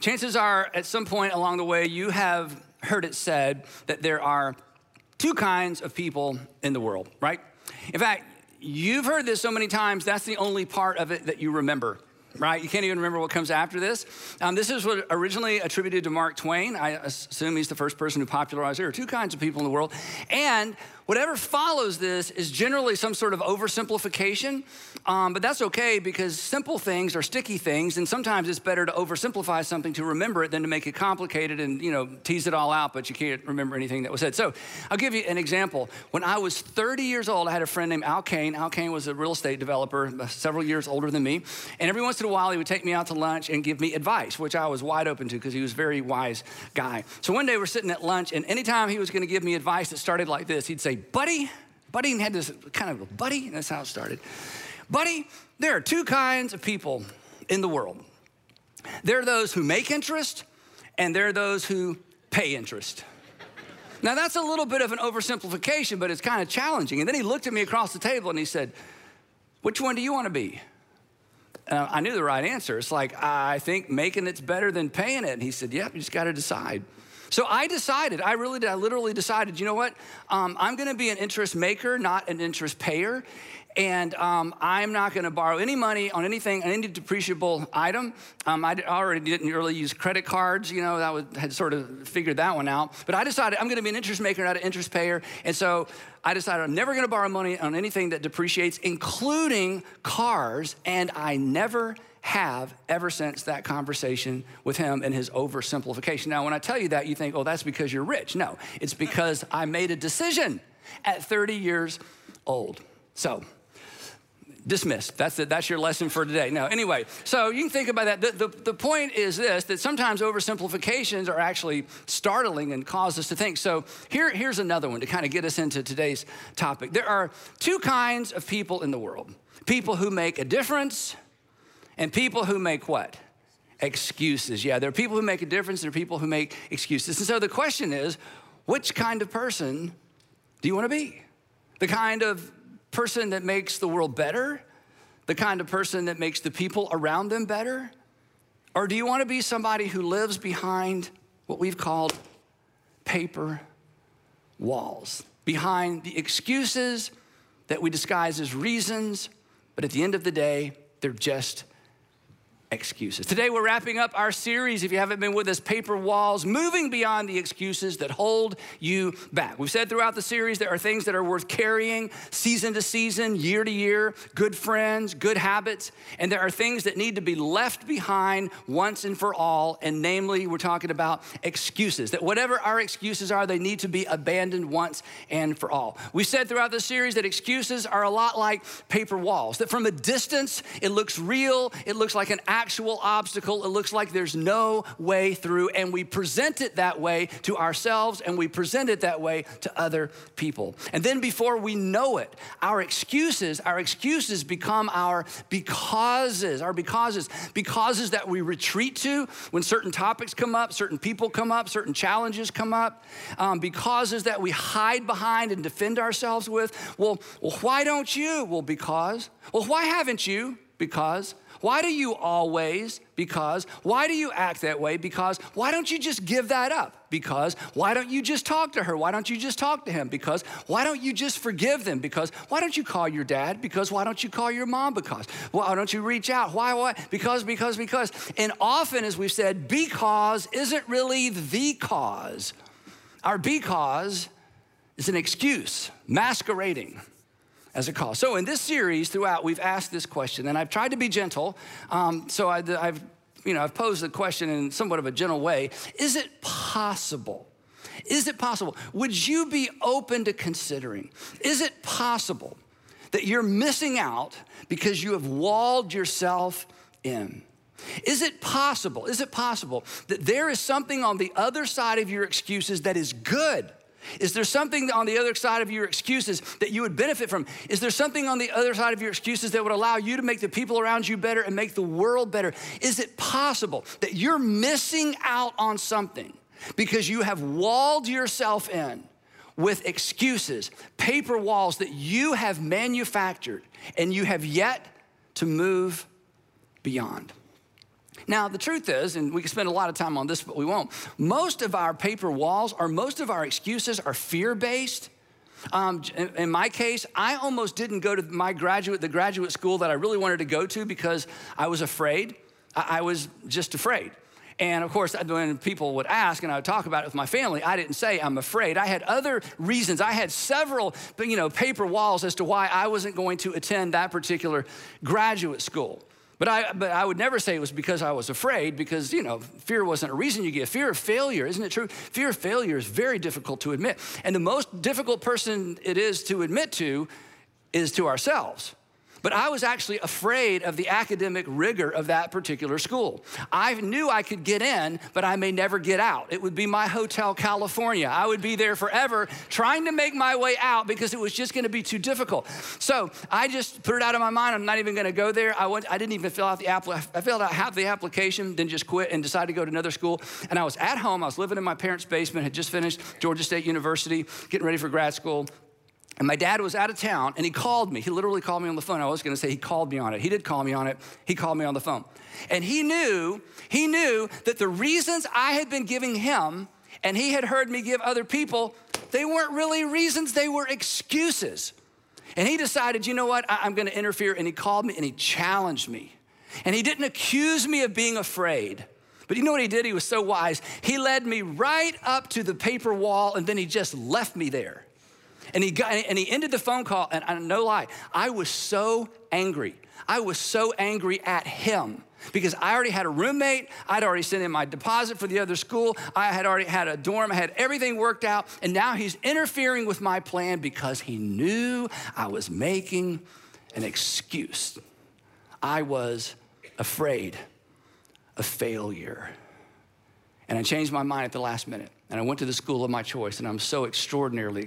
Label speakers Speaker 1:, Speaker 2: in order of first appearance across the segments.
Speaker 1: Chances are at some point along the way you have heard it said that there are two kinds of people in the world, right? In fact, you've heard this so many times, that's the only part of it that you remember, right? You can't even remember what comes after this. This is what originally attributed to Mark Twain. I assume he's the first person who popularized there are two kinds of people in the world. And whatever follows this is generally some sort of oversimplification, but that's okay because simple things are sticky things, and sometimes it's better to oversimplify something to remember it than to make it complicated and tease it all out, but you can't remember anything that was said. So I'll give you an example. When I was 30 years old, I had a friend named Al Kane. Al Kane was a real estate developer, several years older than me, and every once in a while he would take me out to lunch and give me advice, which I was wide open to because he was a very wise guy. So one day we're sitting at lunch, and anytime he was gonna give me advice that started like this, he'd say, buddy, and had this kind of a buddy, and that's how it started. Buddy, there are two kinds of people in the world. There are those who make interest, and there are those who pay interest. Now that's a little bit of an oversimplification, but it's kind of challenging. And then he looked at me across the table and he said, which one do you want to be? I knew the right answer. It's like, I think making it's better than paying it. And he said, yep, you just got to decide. So I decided, I literally decided, you know what? I'm gonna be an interest maker, not an interest payer. And I'm not gonna borrow any money on anything, on any depreciable item. I already didn't really use credit cards, had sort of figured that one out. But I decided I'm gonna be an interest maker, not an interest payer. And so I decided I'm never gonna borrow money on anything that depreciates, including cars. And I never have ever since that conversation with him and his oversimplification. Now, when I tell you that, you think, oh, that's because you're rich. No, it's because I made a decision at 30 years old. So, dismissed. That's your lesson for today. No, anyway, so you can think about that. The point is this, that sometimes oversimplifications are actually startling and cause us to think. So here's another one to kind of get us into today's topic. There are two kinds of people in the world. People who make a difference and people who make what? Excuses. Yeah, there are people who make a difference. There are people who make excuses. And so the question is, which kind of person do you want to be? The kind of person that makes the world better? The kind of person that makes the people around them better? Or do you want to be somebody who lives behind what we've called paper walls? Behind the excuses that we disguise as reasons, but at the end of the day, they're just excuses. Today we're wrapping up our series, if you haven't been with us, Paper Walls, moving beyond the excuses that hold you back. We've said throughout the series there are things that are worth carrying season to season, year to year, good friends, good habits, and there are things that need to be left behind once and for all, and namely we're talking about excuses, that whatever our excuses are, they need to be abandoned once and for all. We said throughout the series that excuses are a lot like paper walls, that from a distance it looks real, it looks like an actual obstacle. It looks like there's no way through, and we present it that way to ourselves, and we present it that way to other people. And then before we know it, our excuses become our becauses that we retreat to when certain topics come up, certain people come up, certain challenges come up, becauses that we hide behind and defend ourselves with. Well, why don't you? Well, because. Well, why haven't you? Because. Why do you always? Because. Why do you act that way? Because. Why don't you just give that up? Because. Why don't you just talk to her? Why don't you just talk to him? Because. Why don't you just forgive them? Because. Why don't you call your dad? Because. Why don't you call your mom? Because. Why don't you reach out? Why? Because. And often, as we've said, because isn't really the cause. Our because is an excuse masquerading as a cause. So in this series throughout, we've asked this question, and I've tried to be gentle. So I've posed the question in somewhat of a gentle way. Is it possible? Is it possible? Would you be open to considering? Is it possible that you're missing out because you have walled yourself in? Is it possible that there is something on the other side of your excuses that is good? Is there something on the other side of your excuses that you would benefit from? Is there something on the other side of your excuses that would allow you to make the people around you better and make the world better? Is it possible that you're missing out on something because you have walled yourself in with excuses, paper walls that you have manufactured and you have yet to move beyond? Now, the truth is, and we can spend a lot of time on this, but we won't, most of our paper walls or most of our excuses are fear-based. In my case, I almost didn't go to the graduate school that I really wanted to go to because I was afraid. I was just afraid. And of course, when people would ask and I would talk about it with my family, I didn't say I'm afraid. I had other reasons. I had several, paper walls as to why I wasn't going to attend that particular graduate school. But I would never say it was because I was afraid, because, fear wasn't a reason you give. Fear of failure, isn't it true? Fear of failure is very difficult to admit. And the most difficult person it is to admit to is to ourselves. But I was actually afraid of the academic rigor of that particular school. I knew I could get in, but I may never get out. It would be my Hotel California. I would be there forever trying to make my way out because it was just gonna be too difficult. So I just put it out of my mind. I'm not even gonna go there. I didn't even fill out the application. I filled out half the application, then just quit and decided to go to another school. And I was at home. I was living in my parents' basement, had just finished Georgia State University, getting ready for grad school. And my dad was out of town, and he called me. He literally called me on the phone. I was gonna say he called me on it. He did call me on it. He called me on the phone. And he knew that the reasons I had been giving him, and he had heard me give other people, they weren't really reasons, they were excuses. And he decided, you know what, I'm gonna interfere. And he called me and he challenged me. And he didn't accuse me of being afraid. But you know what he did? He was so wise. He led me right up to the paper wall, and then he just left me there. And he ended the phone call, and no lie, I was so angry. I was so angry at him because I already had a roommate. I'd already sent in my deposit for the other school. I had already had a dorm. I had everything worked out. And now he's interfering with my plan because he knew I was making an excuse. I was afraid of failure. And I changed my mind at the last minute. And I went to the school of my choice, and I'm so extraordinarily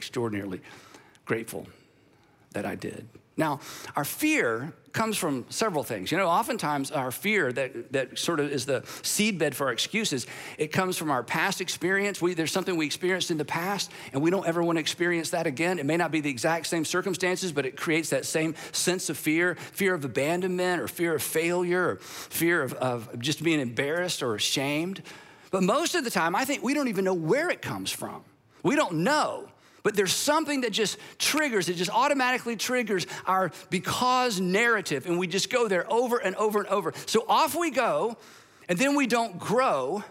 Speaker 1: grateful that I did. Now, our fear comes from several things. Oftentimes our fear that sort of is the seedbed for our excuses, it comes from our past experience. There's something we experienced in the past, and we don't ever want to experience that again. It may not be the exact same circumstances, but it creates that same sense of fear of abandonment, or fear of failure, or fear of just being embarrassed or ashamed. But most of the time, I think we don't even know where it comes from. We don't know, but there's something that just automatically triggers our because narrative, and we just go there over and over and over. So off we go, and then we don't grow,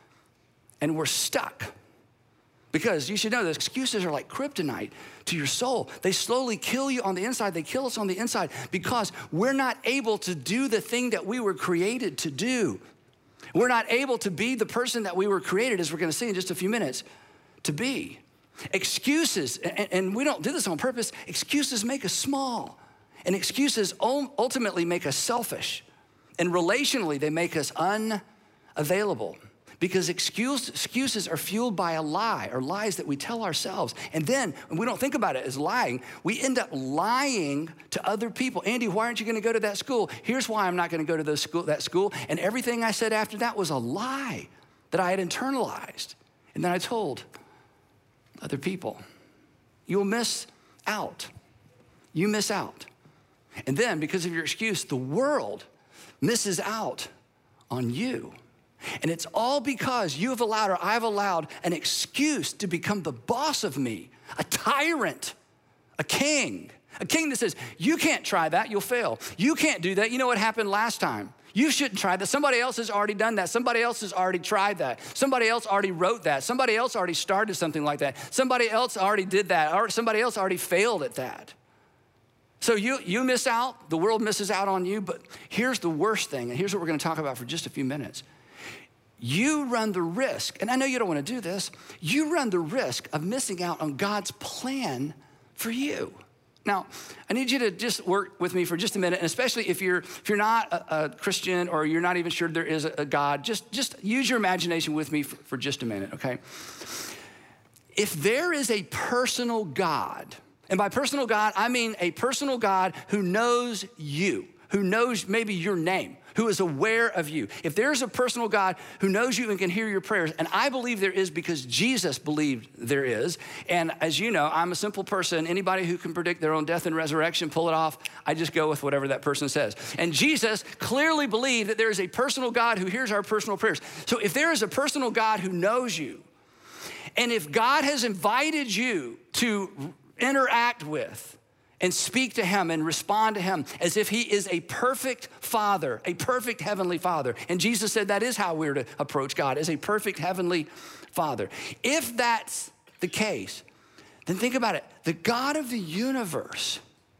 Speaker 1: and we're stuck. Because you should know that excuses are like kryptonite to your soul. They slowly kill you on the inside. They kill us on the inside because we're not able to do the thing that we were created to do. We're not able to be the person that we were created, as we're gonna see in just a few minutes, to be. Excuses, and we don't do this on purpose, excuses make us small. And excuses ultimately make us selfish. And relationally, they make us unavailable. Because excuses are fueled by a lie, or lies that we tell ourselves. And then, when we don't think about it as lying, we end up lying to other people. Andy, why aren't you gonna go to that school? Here's why I'm not gonna go to that school. And everything I said after that was a lie that I had internalized. And then I told other people. You'll miss out. You miss out. And then, because of your excuse, the world misses out on you. And it's all because you have allowed, or I've allowed, an excuse to become the boss of me, a tyrant, a king that says, you can't try that, you'll fail. You can't do that. You know what happened last time? You shouldn't try that. Somebody else has already done that. Somebody else has already tried that. Somebody else already wrote that. Somebody else already started something like that. Somebody else already did that. Or somebody else already failed at that. So you miss out, the world misses out on you, but here's the worst thing, and here's what we're gonna talk about for just a few minutes. You run the risk, and I know you don't wanna do this, you run the risk of missing out on God's plan for you. Now, I need you to just work with me for just a minute, and especially if you're not a Christian, or you're not even sure there is a God, just use your imagination with me for just a minute, okay? If there is a personal God, and by personal God, I mean a personal God who knows you, who knows maybe your name, who is aware of you, if there's a personal God who knows you and can hear your prayers, and I believe there is because Jesus believed there is, and as you know, I'm a simple person. Anybody who can predict their own death and resurrection, pull it off, I just go with whatever that person says. And Jesus clearly believed that there is a personal God who hears our personal prayers. So if there is a personal God who knows you, and if God has invited you to interact with and speak to him and respond to him as if he is a perfect father, a perfect heavenly father. And Jesus said that is how we're to approach God, as a perfect heavenly father. If that's the case, then think about it. The God of the universe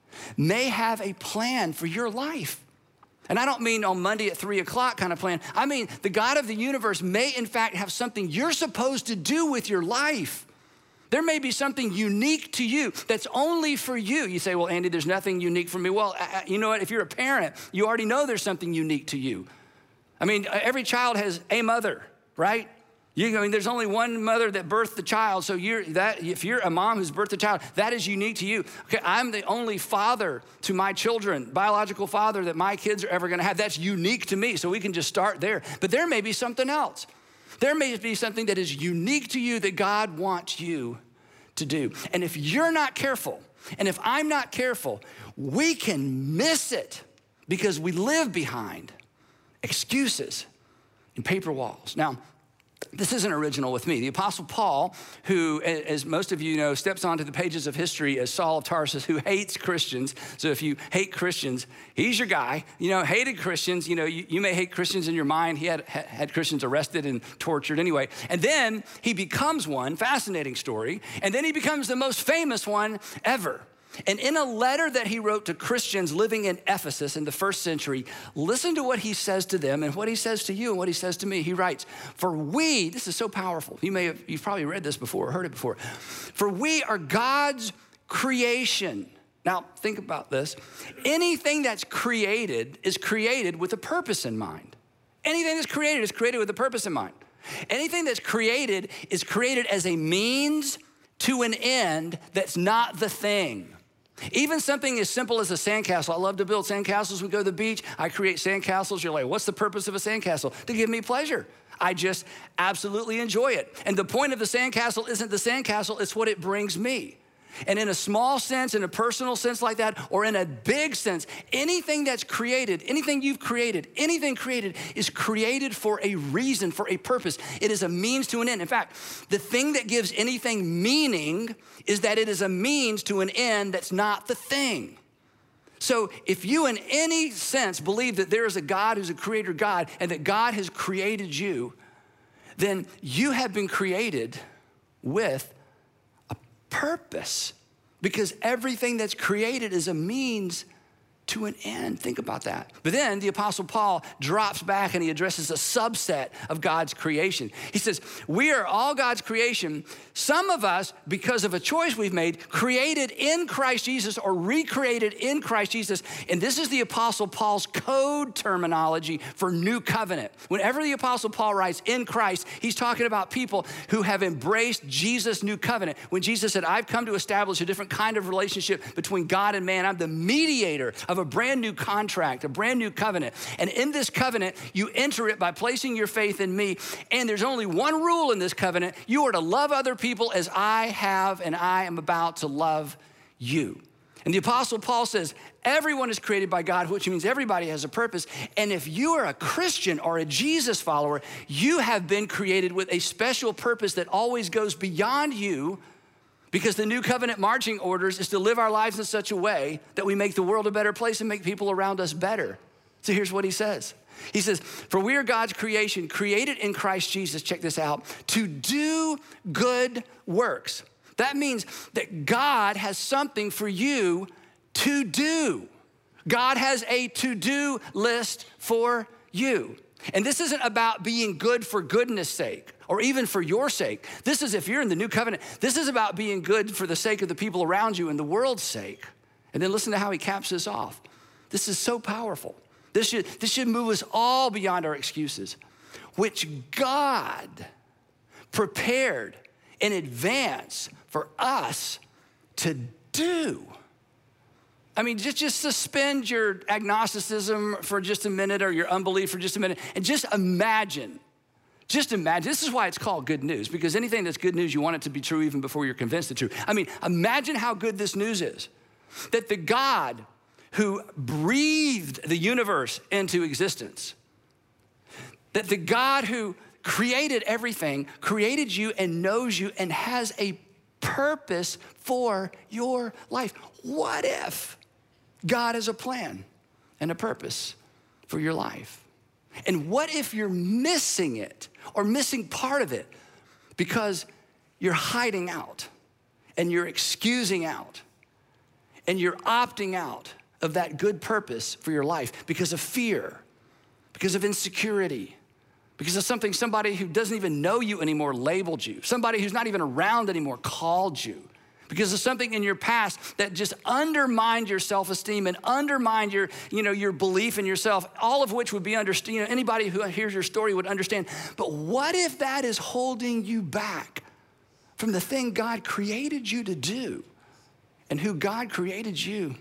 Speaker 1: may have a plan for your life. And I don't mean on Monday at 3 o'clock kind of plan. I mean, the God of the universe may in fact have something you're supposed to do with your life. There may be something unique to you that's only for you. You say, well, Andy, there's nothing unique for me. Well, you know what? If you're a parent, you already know there's something unique to you. I mean, every child has a mother, right? There's only one mother that birthed the child. So if you're a mom who's birthed a child, that is unique to you. Okay, I'm the only father to my children, biological father that my kids are ever gonna have. That's unique to me. So we can just start there. But there may be something else. There may be something that is unique to you that God wants you to do. And if you're not careful, and if I'm not careful, we can miss it because we live behind excuses and paper walls. Now, this isn't original with me. The Apostle Paul, who, as most of you know, steps onto the pages of history as Saul of Tarsus, who hates Christians. So if you hate Christians, he's your guy. Hated Christians. You may hate Christians in your mind. He had Christians arrested and tortured anyway. And then he becomes one, fascinating story. And then he becomes the most famous one ever. And in a letter that he wrote to Christians living in Ephesus in the first century, listen to what he says to them and what he says to you and what he says to me. He writes, this is so powerful. You've probably read this before or heard it before. For we are God's creation. Now, think about this. Anything that's created is created with a purpose in mind. Anything that's created is created with a purpose in mind. Anything that's created is created as a means to an end that's not the thing. Even something as simple as a sandcastle. I love to build sandcastles. We go to the beach. I create sandcastles. You're like, what's the purpose of a sandcastle? To give me pleasure. I just absolutely enjoy it. And the point of the sandcastle isn't the sandcastle, it's what it brings me. And in a small sense, in a personal sense like that, or in a big sense, anything that's created, anything you've created, anything created is created for a reason, for a purpose. It is a means to an end. In fact, the thing that gives anything meaning is that it is a means to an end that's not the thing. So if you in any sense believe that there is a God who's a creator God and that God has created you, then you have been created with purpose, because everything that's created is a means to an end. Think about that. But then the Apostle Paul drops back and he addresses a subset of God's creation. He says, we are all God's creation. Some of us, because of a choice we've made, created in Christ Jesus or recreated in Christ Jesus. And this is the Apostle Paul's code terminology for new covenant. Whenever the Apostle Paul writes in Christ, he's talking about people who have embraced Jesus' new covenant. When Jesus said, I've come to establish a different kind of relationship between God and man. I'm the mediator of a brand new contract, a brand new covenant. And in this covenant, you enter it by placing your faith in me. And there's only one rule in this covenant. You are to love other people as I have and I am about to love you. And the Apostle Paul says, everyone is created by God, which means everybody has a purpose. And if you are a Christian or a Jesus follower, you have been created with a special purpose that always goes beyond you, because the new covenant marching orders is to live our lives in such a way that we make the world a better place and make people around us better. So here's what he says. He says, for we are God's creation, created in Christ Jesus, check this out, to do good works. That means that God has something for you to do. God has a to-do list for you. And this isn't about being good for goodness sake or even for your sake. This is, if you're in the new covenant, this is about being good for the sake of the people around you and the world's sake. And then listen to how he caps this off. This is so powerful. This should move us all beyond our excuses, which God prepared in advance for us to do. I mean, just suspend your agnosticism for just a minute or your unbelief for just a minute and just imagine. Just imagine. This is why it's called good news, because anything that's good news, you want it to be true even before you're convinced it's true. I mean, imagine how good this news is. That the God who breathed the universe into existence, that the God who created everything, created you and knows you and has a purpose for your life. What if God has a plan and a purpose for your life? And what if you're missing it or missing part of it because you're hiding out and you're excusing out and you're opting out of that good purpose for your life because of fear, because of insecurity, because of somebody who doesn't even know you anymore labeled you, somebody who's not even around anymore called you, because of something in your past that just undermined your self-esteem and undermined your belief in yourself, all of which would be understood. Anybody who hears your story would understand. But what if that is holding you back from the thing God created you to do and who God created you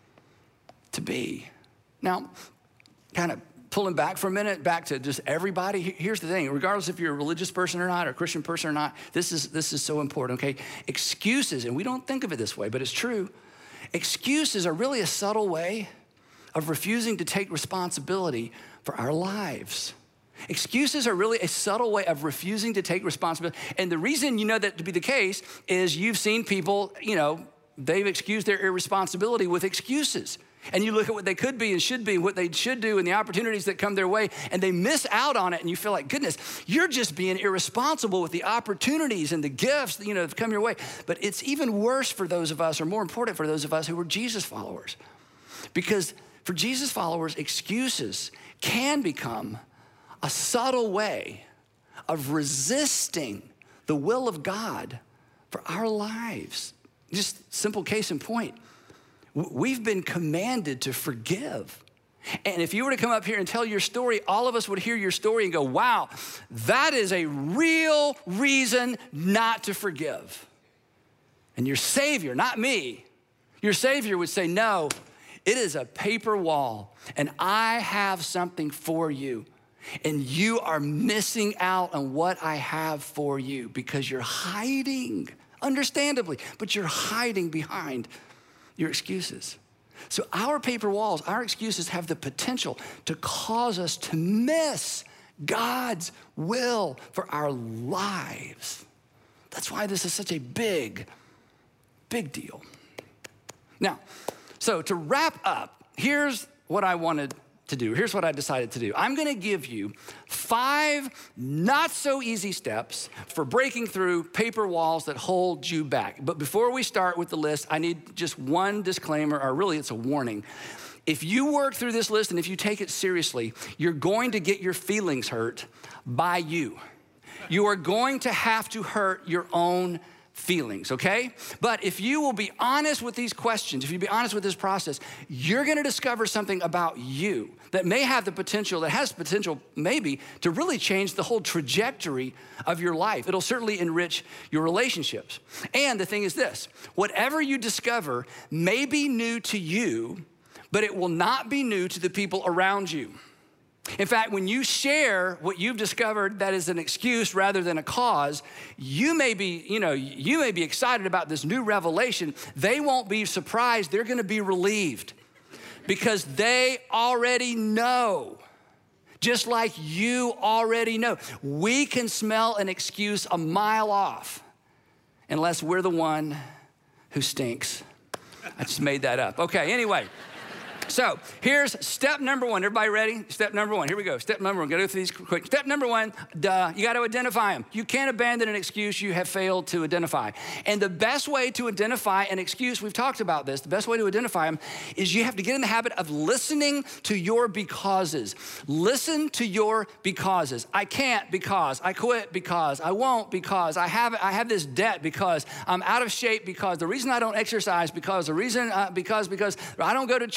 Speaker 1: to be? Now, kind of pulling back for a minute, back to just everybody. Here's the thing, regardless if you're a religious person or not, or a Christian person or not, this is so important, okay? Excuses, and we don't think of it this way, but it's true. Excuses are really a subtle way of refusing to take responsibility for our lives. Excuses are really a subtle way of refusing to take responsibility. And the reason you know that to be the case is you've seen people, they've excused their irresponsibility with excuses. And you look at what they could be and should be, what they should do and the opportunities that come their way, and they miss out on it, and you feel like, goodness, you're just being irresponsible with the opportunities and the gifts that come your way. But it's even worse for those of us, or more important for those of us who are Jesus followers. Because for Jesus followers, excuses can become a subtle way of resisting the will of God for our lives. Just simple case in point. We've been commanded to forgive. And if you were to come up here and tell your story, all of us would hear your story and go, wow, that is a real reason not to forgive. And your Savior, not me, your Savior would say, no, it is a paper wall, and I have something for you. And you are missing out on what I have for you because you're hiding, understandably, but you're hiding behind your excuses. So our paper walls, our excuses have the potential to cause us to miss God's will for our lives. That's why this is such a big deal. Now, so to wrap up, here's what I wanted to do. Here's what I decided to do. I'm gonna give you 5 not so easy steps for breaking through paper walls that hold you back. But before we start with the list, I need just one disclaimer, or really it's a warning. If you work through this list and if you take it seriously, you're going to get your feelings hurt by you. You are going to have to hurt your own feelings, okay? But if you will be honest with these questions, if you be honest with this process, you're gonna discover something about you that may have the potential, that has potential maybe to really change the whole trajectory of your life. It'll certainly enrich your relationships. And the thing is this, whatever you discover may be new to you, but it will not be new to the people around you. In fact, when you share what you've discovered that is an excuse rather than a cause, you may be excited about this new revelation. They won't be surprised. They're going to be relieved because they already know, just like you already know. We can smell an excuse a mile off unless we're the one who stinks. I just made that up. Okay, anyway. So here's step number 1. Everybody ready? Step number 1. Here we go. Step number 1. Gotta go through these quick. Step number 1, you gotta identify them. You can't abandon an excuse you have failed to identify. And the best way to identify an excuse, we've talked about this, the best way to identify them is you have to get in the habit of listening to your becauses. Listen to your becauses. I can't because, I quit because, I won't because, I have this debt because, I'm out of shape because, the reason I don't exercise because, the reason because I don't go to church because,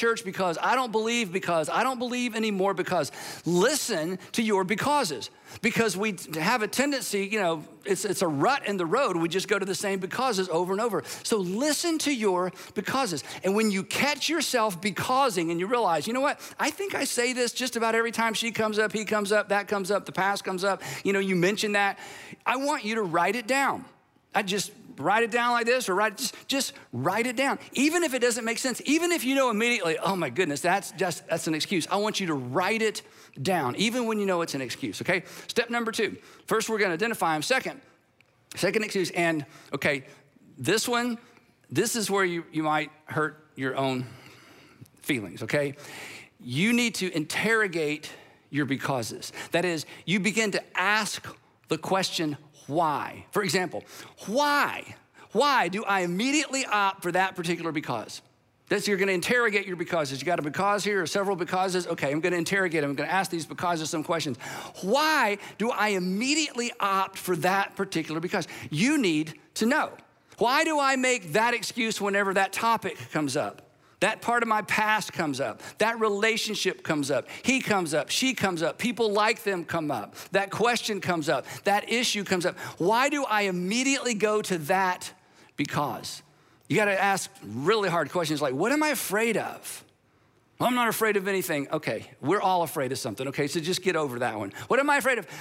Speaker 1: because, I don't believe because, I don't believe anymore because. Listen to your becauses. Because we have a tendency, it's a rut in the road. We just go to the same becauses over and over. So listen to your becauses. And when you catch yourself becausing and you realize, you know what? I think I say this just about every time she comes up, he comes up, that comes up, the past comes up. You mention that. I want you to write it down. I just write it down like this, or just write it down. Even if it doesn't make sense, even if you know immediately, oh my goodness, that's an excuse. I want you to write it down, even when you know it's an excuse, okay? Step number 2. First, we're gonna identify them. Second excuse, and okay, this is where you might hurt your own feelings, okay? You need to interrogate your becauses. That is, you begin to ask the question, why? For example, why? Why do I immediately opt for that particular because? You're gonna interrogate your becauses. You got a because here or several becauses? Okay, I'm gonna interrogate them. I'm gonna ask these becauses some questions. Why do I immediately opt for that particular because? You need to know. Why do I make that excuse whenever that topic comes up? That part of my past comes up. That relationship comes up. He comes up. She comes up. People like them come up. That question comes up. That issue comes up. Why do I immediately go to that because? You got to ask really hard questions like, what am I afraid of? Well, I'm not afraid of anything. Okay, we're all afraid of something. Okay, so just get over that one. What am I afraid of?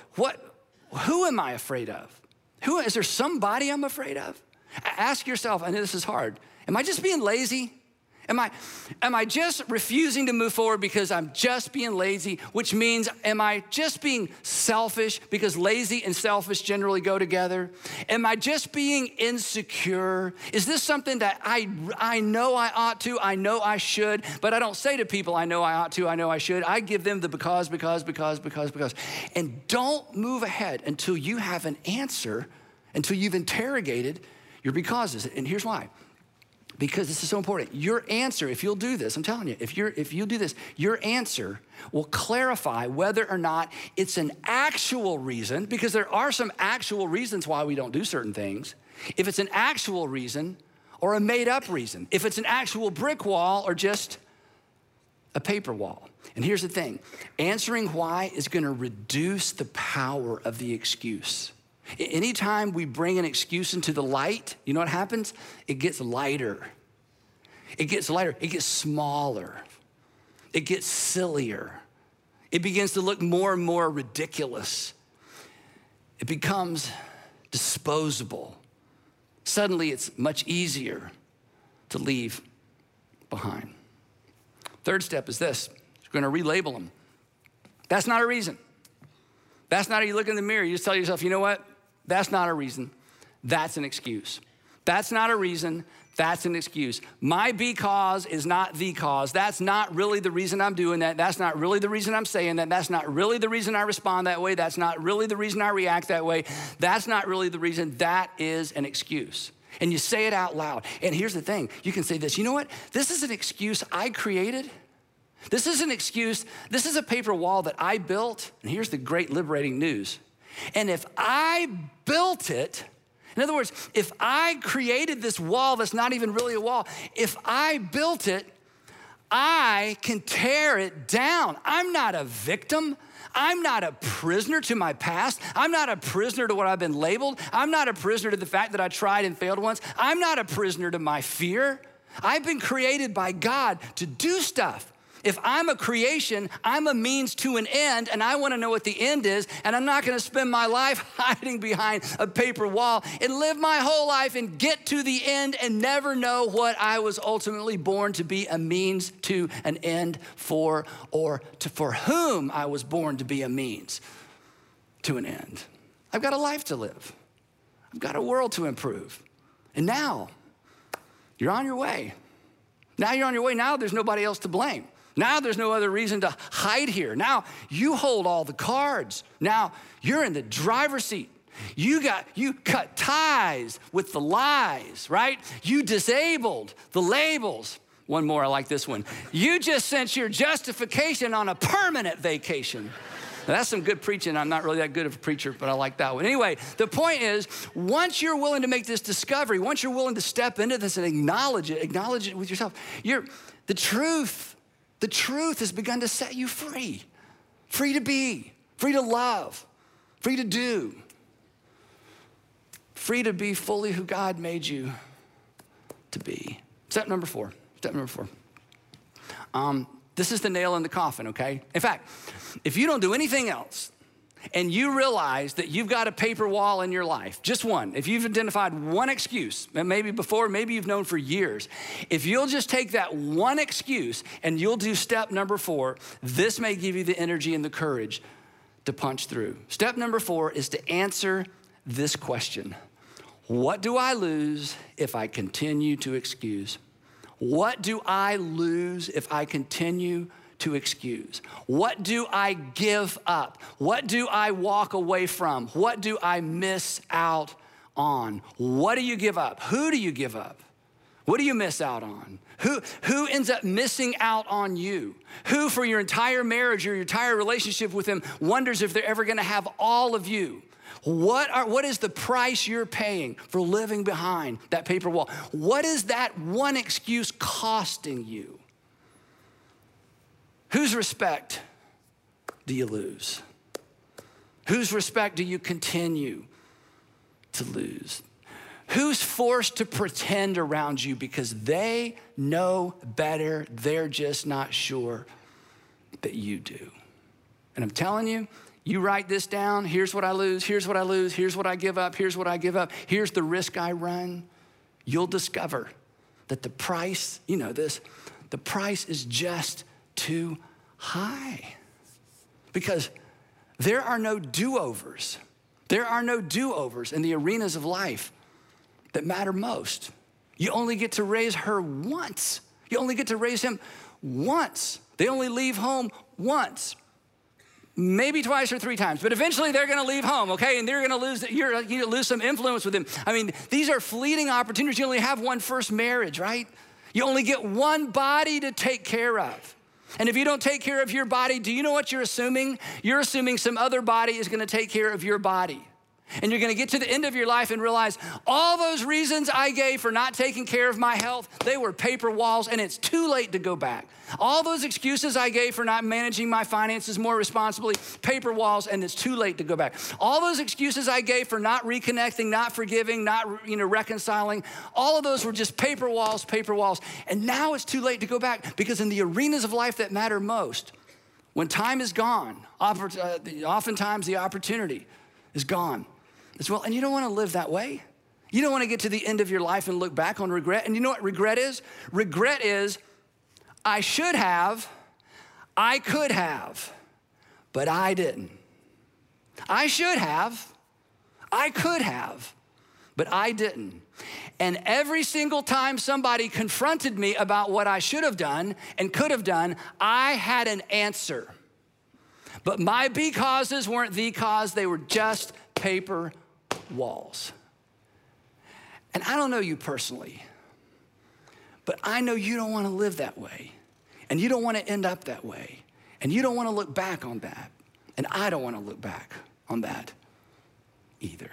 Speaker 1: Who am I afraid of? Is there somebody I'm afraid of? Ask yourself, I know this is hard. Am I just being lazy? Am I just refusing to move forward because I'm just being lazy, which means am I just being selfish because lazy and selfish generally go together? Am I just being insecure? Is this something that I know I ought to, I know I should, but I don't say to people I know I ought to, I know I should. I give them the because. And don't move ahead until you have an answer, until you've interrogated your becauses. And here's why. Because this is so important. Your answer, if you'll do this, I'm telling you, if you do this, your answer will clarify whether or not it's an actual reason, because there are some actual reasons why we don't do certain things. If it's an actual reason or a made up reason. If it's an actual brick wall or just a paper wall. And here's the thing, answering why is gonna reduce the power of the excuse. Anytime we bring an excuse into the light, you know what happens? It gets lighter. It gets lighter. It gets smaller. It gets sillier. It begins to look more and more ridiculous. It becomes disposable. Suddenly, it's much easier to leave behind. Third step is this. You're going to relabel them. That's not a reason. That's not how you look in the mirror. You just tell yourself, you know what? That's not a reason. That's an excuse. That's not a reason. That's an excuse. My because is not the cause. That's not really the reason I'm doing that. That's not really the reason I'm saying that. That's not really the reason I respond that way. That's not really the reason I react that way. That's not really the reason. That is an excuse. And you say it out loud. And here's the thing. You can say this. You know what? This is an excuse I created. This is an excuse. This is a paper wall that I built. And here's the great liberating news. And if I built it, in other words, if I created this wall that's not even really a wall, if I built it, I can tear it down. I'm not a victim. I'm not a prisoner to my past. I'm not a prisoner to what I've been labeled. I'm not a prisoner to the fact that I tried and failed once. I'm not a prisoner to my fear. I've been created by God to do stuff. If I'm a creation, I'm a means to an end, and I want to know what the end is, and I'm not going to spend my life hiding behind a paper wall and live my whole life and get to the end and never know what I was ultimately born to be a means to an end for, or for whom I was born to be a means to an end. I've got a life to live. I've got a world to improve. And now, you're on your way. Now you're on your way. Now there's nobody else to blame. Now there's no other reason to hide here. Now you hold all the cards. Now you're in the driver's seat. You cut ties with the lies, right? You disabled the labels. One more, I like this one. You just sent your justification on a permanent vacation. Now, that's some good preaching. I'm not really that good of a preacher, but I like that one. Anyway, the point is, once you're willing to make this discovery, once you're willing to step into this and acknowledge it with yourself, The truth has begun to set you free. Free to be, free to love, free to do, free to be fully who God made you to be. Step number four. This is the nail in the coffin, okay? In fact, if you don't do anything else and you realize that you've got a paper wall in your life, just one, if you've identified one excuse, and maybe before, maybe you've known for years, if you'll just take that one excuse and you'll do step number 4, this may give you the energy and the courage to punch through. Step number 4 is to answer this question. What do I lose if I continue to excuse? What do I lose if I continue to excuse? What do I give up? What do I walk away from? What do I miss out on? What do you give up? Who do you give up? What do you miss out on? Who ends up missing out on you? Who for your entire marriage or your entire relationship with them wonders if they're ever gonna have all of you? What is the price you're paying for living behind that paper wall? What is that one excuse costing you? Whose respect do you lose? Whose respect do you continue to lose? Who's forced to pretend around you because they know better, they're just not sure that you do? And I'm telling you, you write this down, here's what I lose, here's what I lose, here's what I give up, here's what I give up, here's the risk I run. You'll discover that the price, you know this, the price is just too high. Because there are no do-overs. There are no do-overs in the arenas of life that matter most. You only get to raise her once. You only get to raise him once. They only leave home once. Maybe twice or 3 times, but eventually they're gonna leave home, okay? And they're gonna lose some influence with them. I mean, these are fleeting opportunities. You only have one first marriage, right? You only get one body to take care of. And if you don't take care of your body, do you know what you're assuming? You're assuming some other body is gonna take care of your body. And you're gonna get to the end of your life and realize all those reasons I gave for not taking care of my health, they were paper walls and it's too late to go back. All those excuses I gave for not managing my finances more responsibly, paper walls, and it's too late to go back. All those excuses I gave for not reconnecting, not forgiving, not reconciling, all of those were just paper walls. And now it's too late to go back because in the arenas of life that matter most, when time is gone, oftentimes the opportunity is gone as well. And you don't want to live that way. You don't want to get to the end of your life and look back on regret. And you know what regret is? Regret is, I should have, I could have, but I didn't. I should have, I could have, but I didn't. And every single time somebody confronted me about what I should have done and could have done, I had an answer. But my becauses weren't the cause, they were just paper walls. And I don't know you personally, but I know you don't want to live that way. And you don't want to end up that way. And you don't want to look back on that. And I don't want to look back on that either.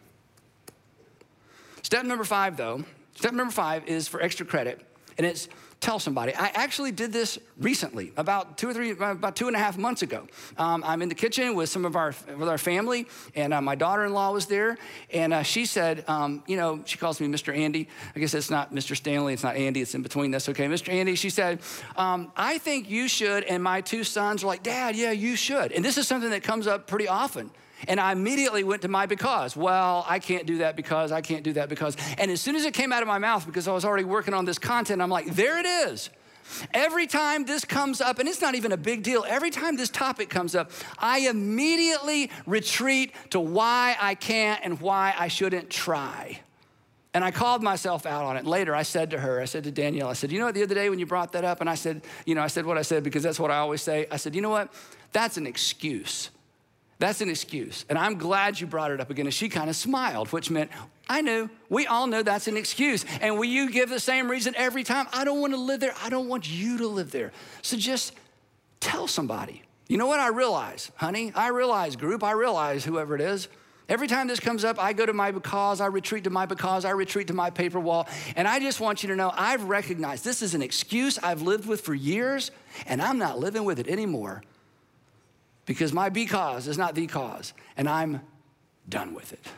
Speaker 1: Step number 5, though, is for extra credit, and it's tell somebody. I actually did this recently, about 2.5 months ago. I'm in the kitchen with our family, and my daughter-in-law was there, and she said, she calls me Mr. Andy. I guess it's not Mr. Stanley, it's not Andy, it's in between, that's okay. Mr. Andy, she said, I think you should, and my 2 sons are like, Dad, yeah, you should. And this is something that comes up pretty often. And I immediately went to my because. Well, I can't do that because, I can't do that because. And as soon as it came out of my mouth, because I was already working on this content, I'm like, there it is. Every time this comes up, and it's not even a big deal, every time this topic comes up, I immediately retreat to why I can't and why I shouldn't try. And I called myself out on it. Later, I said to Danielle, I said, you know what, the other day when you brought that up, and I said what I said because that's what I always say. I said, you know what, that's an excuse. That's an excuse. And I'm glad you brought it up again. And she kind of smiled, which meant, I knew, we all know that's an excuse. And will you give the same reason every time? I don't want to live there. I don't want you to live there. So just tell somebody. You know what I realize, honey? I realize, group, I realize, whoever it is, Every time this comes up, I go to my because, I retreat to my because, I retreat to my paper wall. And I just want you to know, I've recognized this is an excuse I've lived with for years, and I'm not living with it anymore because my because is not the cause, and I'm done with it.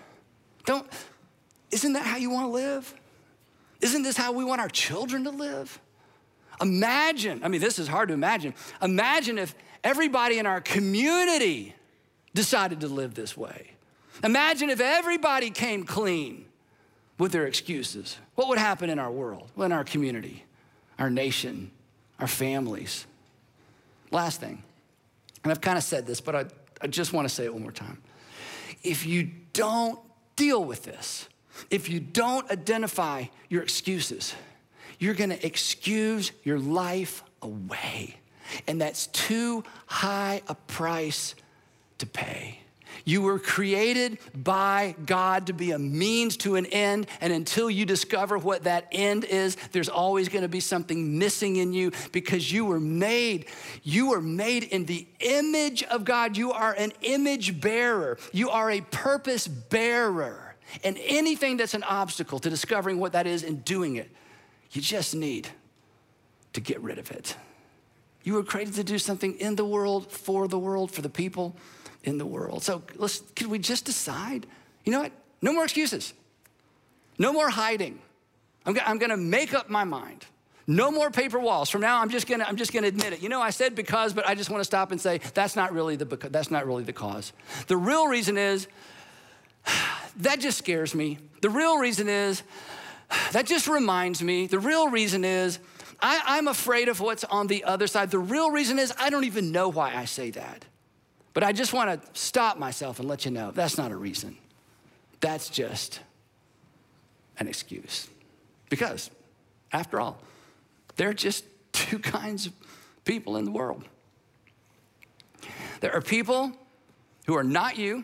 Speaker 1: Isn't that how you want to live? Isn't this how we want our children to live? Imagine, this is hard to imagine. Imagine if everybody in our community decided to live this way. Imagine if everybody came clean with their excuses. What would happen in our world, in our community, our nation, our families? Last thing, and I've kind of said this, but I just want to say it one more time. If you don't deal with this, if you don't identify your excuses, you're gonna excuse your life away. And that's too high a price to pay. You were created by God to be a means to an end, and until you discover what that end is, there's always gonna be something missing in you because you were made in the image of God. You are an image bearer. You are a purpose bearer. And anything that's an obstacle to discovering what that is and doing it, you just need to get rid of it. You were created to do something in the world, for the people in the world. So can we just decide, you know what? No more excuses. No more hiding. I'm gonna make up my mind. No more paper walls. From now, I'm just gonna admit it. I said because, but I just wanna stop and say, that's not really the cause. The real reason is, that just scares me. The real reason is, that just reminds me. The real reason is, I'm afraid of what's on the other side. The real reason is, I don't even know why I say that. But I just want to stop myself and let you know, that's not a reason. That's just an excuse. Because, after all, there are just two kinds of people in the world. There are people who are not you,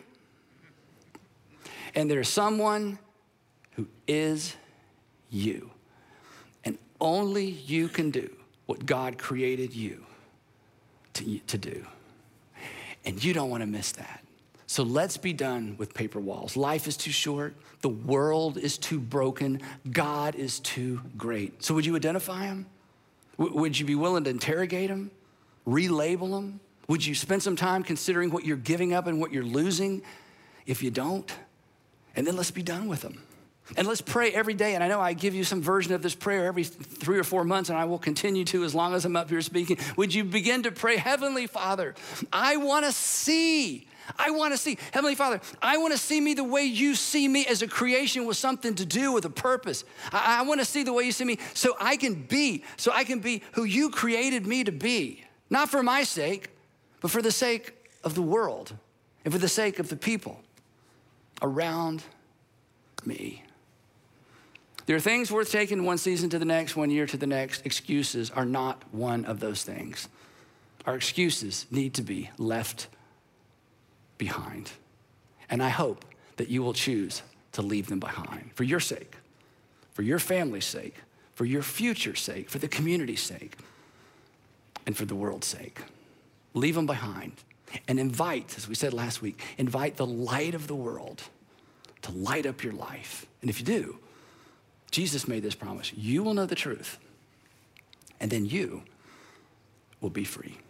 Speaker 1: and there's someone who is you. And only you can do what God created you to do. And you don't want to miss that. So let's be done with paper walls. Life is too short. The world is too broken. God is too great. So would you identify him? Would you be willing to interrogate him? Relabel him? Would you spend some time considering what you're giving up and what you're losing if you don't? And then let's be done with him. And let's pray every day. And I know I give you some version of this prayer every 3 or 4 months, and I will continue to as long as I'm up here speaking. Would you begin to pray, Heavenly Father, I want to see. Heavenly Father, I want to see me the way you see me as a creation with something to do, with a purpose. I want to see the way you see me so I can be who you created me to be. Not for my sake, but for the sake of the world and for the sake of the people around me. There are things worth taking one season to the next, 1 year to the next. Excuses are not one of those things. Our excuses need to be left behind. And I hope that you will choose to leave them behind for your sake, for your family's sake, for your future's sake, for the community's sake, and for the world's sake. Leave them behind and invite, as we said last week, invite the light of the world to light up your life. And if you do, Jesus made this promise. You will know the truth, and then you will be free.